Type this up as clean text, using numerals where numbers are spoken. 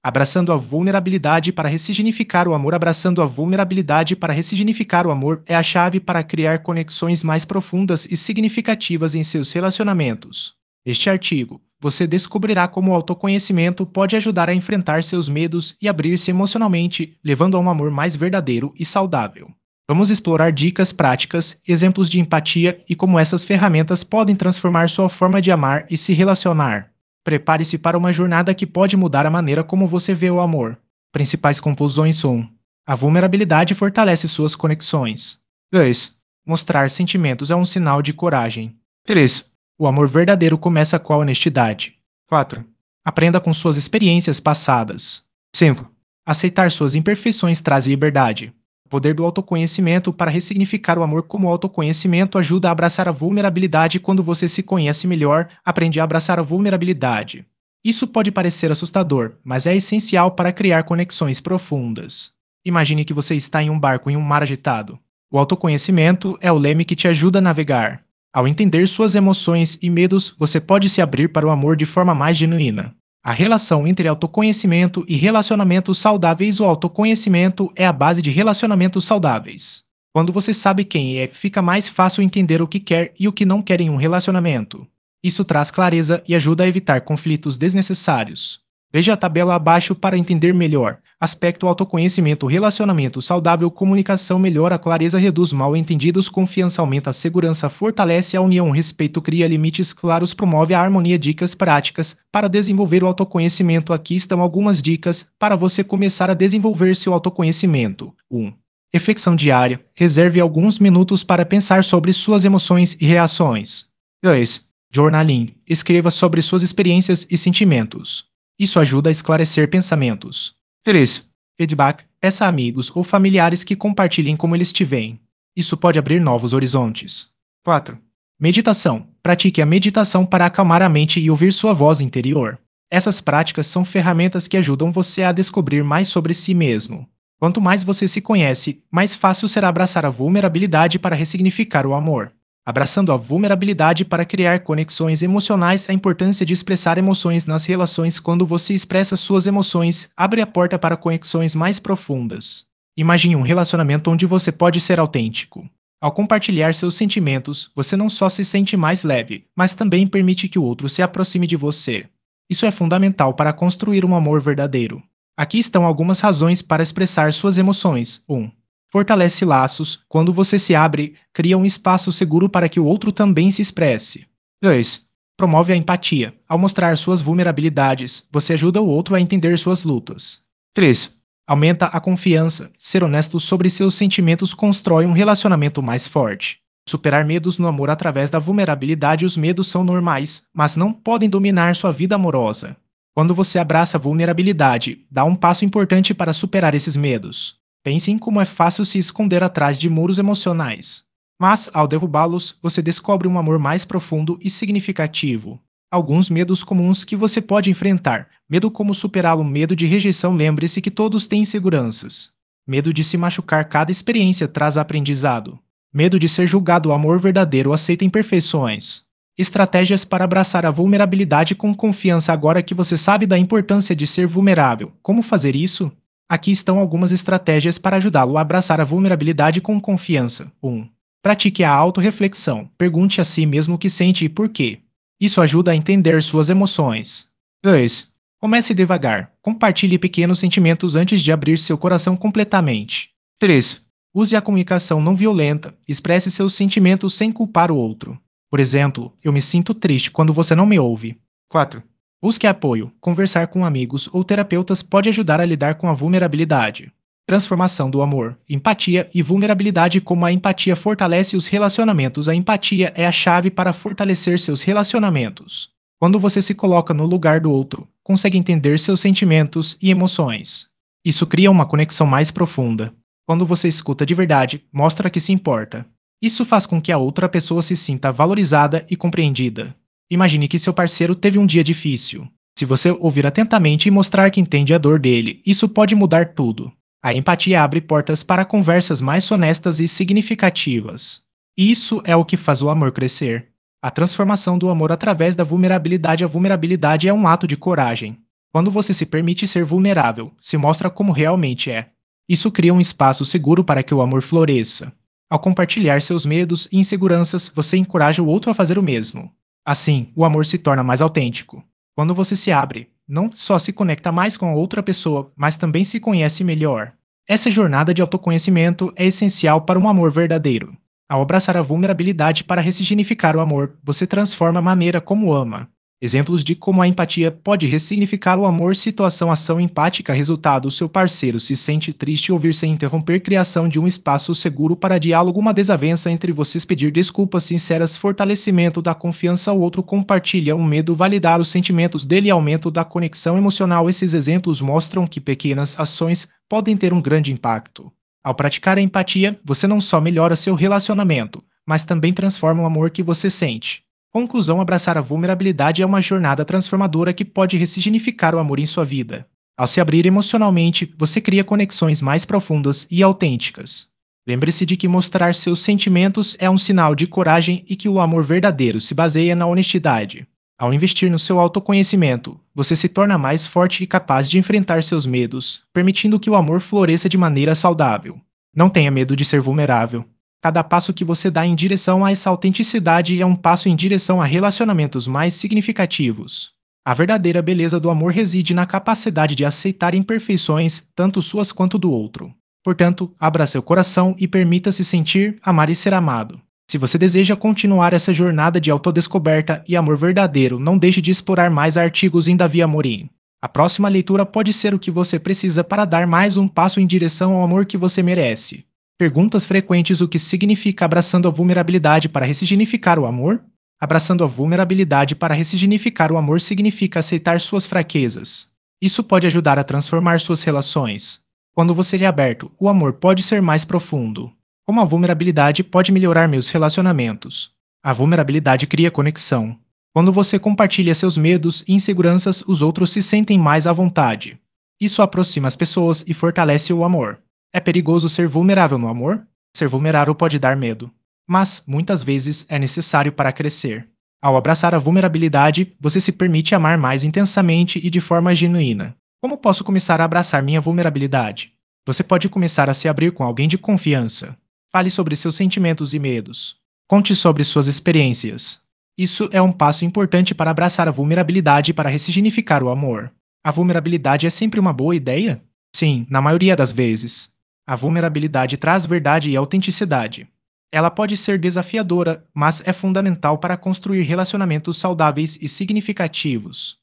Abraçando a vulnerabilidade para ressignificar o amor. Abraçando a vulnerabilidade para ressignificar o amor é a chave para criar conexões mais profundas e significativas em seus relacionamentos. Neste artigo, você descobrirá como o autoconhecimento pode ajudar a enfrentar seus medos e abrir-se emocionalmente, levando a um amor mais verdadeiro e saudável. Vamos explorar dicas práticas, exemplos de empatia e como essas ferramentas podem transformar sua forma de amar e se relacionar. Prepare-se para uma jornada que pode mudar a maneira como você vê o amor. Principais conclusões são: a vulnerabilidade fortalece suas conexões. 2. Mostrar sentimentos é um sinal de coragem. 3. O amor verdadeiro começa com a honestidade. 4. Aprenda com suas experiências passadas. 5. Aceitar suas imperfeições traz liberdade. O poder do autoconhecimento para ressignificar o amor. Como o autoconhecimento ajuda a abraçar a vulnerabilidade. Quando você se conhece melhor, aprende a abraçar a vulnerabilidade. Isso pode parecer assustador, mas é essencial para criar conexões profundas. Imagine que você está em um barco em um mar agitado. O autoconhecimento é o leme que te ajuda a navegar. Ao entender suas emoções e medos, você pode se abrir para o amor de forma mais genuína. A relação entre autoconhecimento e relacionamentos saudáveis. O autoconhecimento é a base de relacionamentos saudáveis. Quando você sabe quem é, fica mais fácil entender o que quer e o que não quer em um relacionamento. Isso traz clareza e ajuda a evitar conflitos desnecessários. Veja a tabela abaixo para entender melhor. Aspecto: autoconhecimento, relacionamento saudável, comunicação melhora a clareza, reduz mal-entendidos, confiança aumenta a segurança, fortalece a união, respeito cria limites claros, promove a harmonia. Dicas práticas para desenvolver o autoconhecimento. Aqui estão algumas dicas para você começar a desenvolver seu autoconhecimento. 1. Reflexão diária. Reserve alguns minutos para pensar sobre suas emoções e reações. 2. Journaling. Escreva sobre suas experiências e sentimentos. Isso ajuda a esclarecer pensamentos. 3. Feedback. Peça a amigos ou familiares que compartilhem como eles te veem. Isso pode abrir novos horizontes. 4. Meditação. Pratique a meditação para acalmar a mente e ouvir sua voz interior. Essas práticas são ferramentas que ajudam você a descobrir mais sobre si mesmo. Quanto mais você se conhece, mais fácil será abraçar a vulnerabilidade para ressignificar o amor. Abraçando a vulnerabilidade para criar conexões emocionais. A importância de expressar emoções nas relações. Quando você expressa suas emoções, abre a porta para conexões mais profundas. Imagine um relacionamento onde você pode ser autêntico. Ao compartilhar seus sentimentos, você não só se sente mais leve, mas também permite que o outro se aproxime de você. Isso é fundamental para construir um amor verdadeiro. Aqui estão algumas razões para expressar suas emoções. 1. Fortalece laços. Quando você se abre, cria um espaço seguro para que o outro também se expresse. 2. Promove a empatia. Ao mostrar suas vulnerabilidades, você ajuda o outro a entender suas lutas. 3. Aumenta a confiança. Ser honesto sobre seus sentimentos constrói um relacionamento mais forte. Superar medos no amor através da vulnerabilidade. Os medos são normais, mas não podem dominar sua vida amorosa. Quando você abraça a vulnerabilidade, dá um passo importante para superar esses medos. Pense em como é fácil se esconder atrás de muros emocionais. Mas, ao derrubá-los, você descobre um amor mais profundo e significativo. Alguns medos comuns que você pode enfrentar. Medo: como superá-lo. Medo de rejeição. Lembre-se que todos têm inseguranças. Medo de se machucar. Cada experiência traz aprendizado. Medo de ser julgado. O amor verdadeiro aceita imperfeições. Estratégias para abraçar a vulnerabilidade com confiança. Agora que você sabe da importância de ser vulnerável, como fazer isso? Aqui estão algumas estratégias para ajudá-lo a abraçar a vulnerabilidade com confiança. 1. Pratique a autorreflexão. Pergunte a si mesmo o que sente e por quê. Isso ajuda a entender suas emoções. 2. Comece devagar. Compartilhe pequenos sentimentos antes de abrir seu coração completamente. 3. Use a comunicação não violenta. Expresse seus sentimentos sem culpar o outro. Por exemplo, eu me sinto triste quando você não me ouve. 4. Busque apoio. Conversar com amigos ou terapeutas pode ajudar a lidar com a vulnerabilidade. Transformação do amor. Empatia e vulnerabilidade. Como a empatia fortalece os relacionamentos. A empatia é a chave para fortalecer seus relacionamentos. Quando você se coloca no lugar do outro, consegue entender seus sentimentos e emoções. Isso cria uma conexão mais profunda. Quando você escuta de verdade, mostra que se importa. Isso faz com que a outra pessoa se sinta valorizada e compreendida. Imagine que seu parceiro teve um dia difícil. Se você ouvir atentamente e mostrar que entende a dor dele, isso pode mudar tudo. A empatia abre portas para conversas mais honestas e significativas. Isso é o que faz o amor crescer. A transformação do amor através da vulnerabilidade. A vulnerabilidade é um ato de coragem. Quando você se permite ser vulnerável, se mostra como realmente é. Isso cria um espaço seguro para que o amor floresça. Ao compartilhar seus medos e inseguranças, você encoraja o outro a fazer o mesmo. Assim, o amor se torna mais autêntico. Quando você se abre, não só se conecta mais com a outra pessoa, mas também se conhece melhor. Essa jornada de autoconhecimento é essencial para um amor verdadeiro. Ao abraçar a vulnerabilidade para ressignificar o amor, você transforma a maneira como ama. Exemplos de como a empatia pode ressignificar o amor. Situação ação empática. Resultado: o seu parceiro se sente triste ouvir sem interromper. Criação de um espaço seguro para diálogo. Uma desavença entre vocês. Pedir desculpas sinceras. Fortalecimento da confiança. O outro compartilha um medo. Validar os sentimentos dele. Aumento da conexão emocional. Esses exemplos mostram que pequenas ações podem ter um grande impacto. Ao praticar a empatia, você não só melhora seu relacionamento, mas também transforma o amor que você sente. Conclusão: abraçar a vulnerabilidade é uma jornada transformadora que pode ressignificar o amor em sua vida. Ao se abrir emocionalmente, você cria conexões mais profundas e autênticas. Lembre-se de que mostrar seus sentimentos é um sinal de coragem e que o amor verdadeiro se baseia na honestidade. Ao investir no seu autoconhecimento, você se torna mais forte e capaz de enfrentar seus medos, permitindo que o amor floresça de maneira saudável. Não tenha medo de ser vulnerável. Cada passo que você dá em direção a essa autenticidade é um passo em direção a relacionamentos mais significativos. A verdadeira beleza do amor reside na capacidade de aceitar imperfeições, tanto suas quanto do outro. Portanto, abra seu coração e permita-se sentir, amar e ser amado. Se você deseja continuar essa jornada de autodescoberta e amor verdadeiro, não deixe de explorar mais artigos em Davi Amorim. A próxima leitura pode ser o que você precisa para dar mais um passo em direção ao amor que você merece. Perguntas frequentes: o que significa abraçando a vulnerabilidade para ressignificar o amor? Abraçando a vulnerabilidade para ressignificar o amor significa aceitar suas fraquezas. Isso pode ajudar a transformar suas relações. Quando você é aberto, o amor pode ser mais profundo. Como a vulnerabilidade pode melhorar meus relacionamentos? A vulnerabilidade cria conexão. Quando você compartilha seus medos e inseguranças, os outros se sentem mais à vontade. Isso aproxima as pessoas e fortalece o amor. É perigoso ser vulnerável no amor? Ser vulnerável pode dar medo, mas muitas vezes é necessário para crescer. Ao abraçar a vulnerabilidade, você se permite amar mais intensamente e de forma genuína. Como posso começar a abraçar minha vulnerabilidade? Você pode começar a se abrir com alguém de confiança. Fale sobre seus sentimentos e medos. Conte sobre suas experiências. Isso é um passo importante para abraçar a vulnerabilidade para ressignificar o amor. A vulnerabilidade é sempre uma boa ideia? Sim, na maioria das vezes. A vulnerabilidade traz verdade e autenticidade. Ela pode ser desafiadora, mas é fundamental para construir relacionamentos saudáveis e significativos.